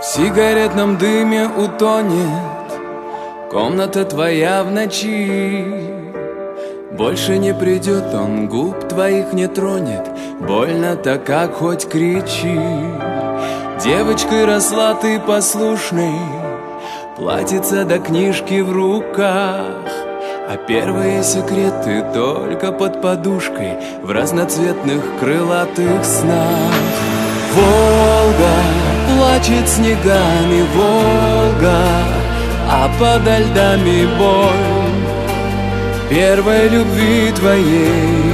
сигаретном дыме утонет комната твоя в ночи. Больше не придет он, губ твоих не тронет, больно-то как хоть кричи. Девочкой росла ты послушной, платьице до книжки в руках, а первые секреты только под подушкой в разноцветных крылатых снах. Волга плачет снегами, Волга, а подо льдами боль первой любви твоей.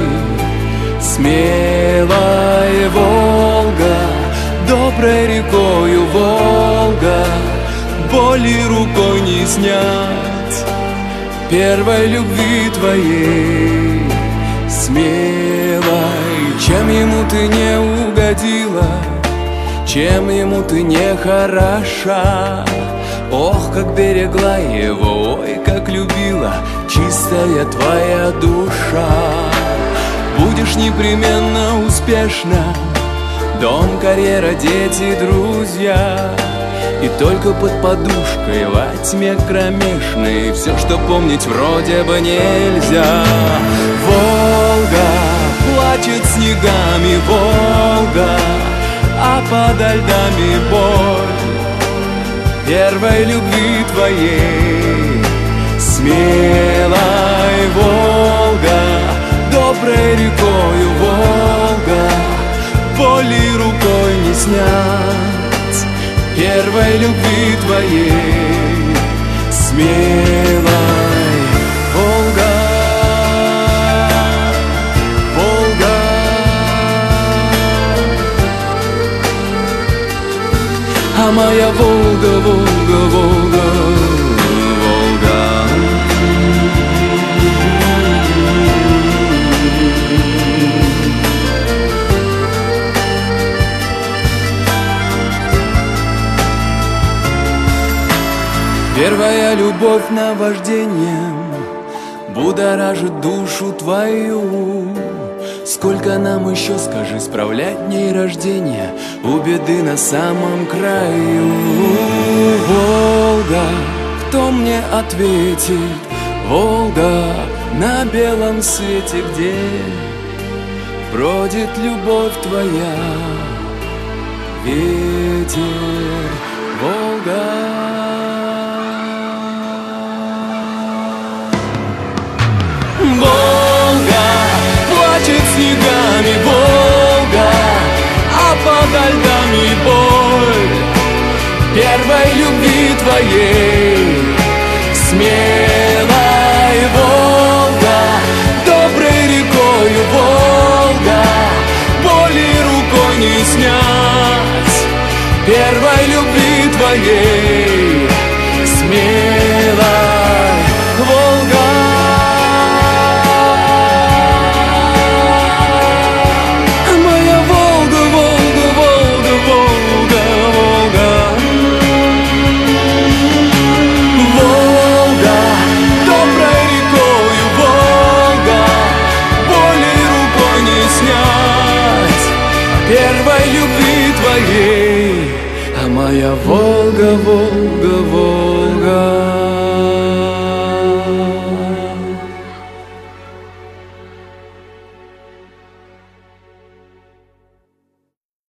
Смелая Волга, доброй рекою Волга, боли рукой не снять первой любви твоей. Смелой, чем ему ты не угодила, чем ему ты не хороша. Ох, как берегла его, ой, как любила чистая твоя душа. Будешь непременно успешна, дом, карьера, дети, друзья, и только под подушкой во тьме кромешной все, что помнить вроде бы нельзя. Волга плачет снегами, Волга, а подо льдами боль первой любви твоей. Смелой Волга, доброй рекою Волга, боли рукой не снять первой любви твоей. Смелой Волга, Волга, а моя Волга, Волга, Волга, Волга. Первая любовь наваждением будоражит душу твою. Сколько нам еще, скажи, справлять дней рождения у беды на самом краю. Волга, кто мне ответит? Волга, на белом свете, где бродит любовь твоя? Ветер, Волга. Волга плачет снегами, Волга, а подо льдами боль первой любви твоей. Смелой Волга, доброй рекою Волга, боли рукой не снять первой любви твоей. Смелой Волга, первой любви твоей, а моя Волга, Волга, Волга.